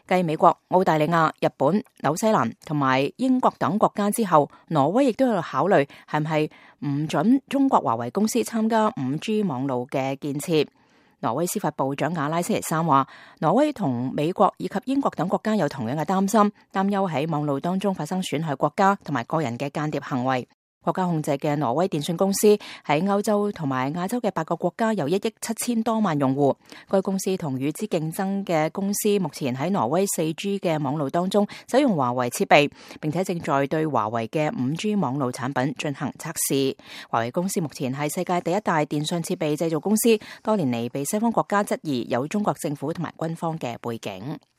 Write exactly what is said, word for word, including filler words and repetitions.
繼美國、澳大利亞、日本、紐西蘭同埋英國等國家之後，挪威亦都喺度考慮係唔係唔准中國華為公司參加五 G 網路嘅建設。挪威司法部長瓦拉星期三話，挪威同美國以及英國等國家有同樣嘅擔心，擔憂喺網路當中發生損害國家同埋個人嘅間諜行為。國家控制嘅挪威電信公司喺歐洲同埋亞洲嘅八個國家有一億七千多萬用戶。該公司同與之競爭嘅公司目前喺挪威四 G 嘅網路當中使用華為設備，並且正在對華為嘅五 G 網路產品進行測試。華為公司目前係世界第一大電信設備製造公司，多年嚟被西方國家質疑有中國政府同埋軍方嘅背景。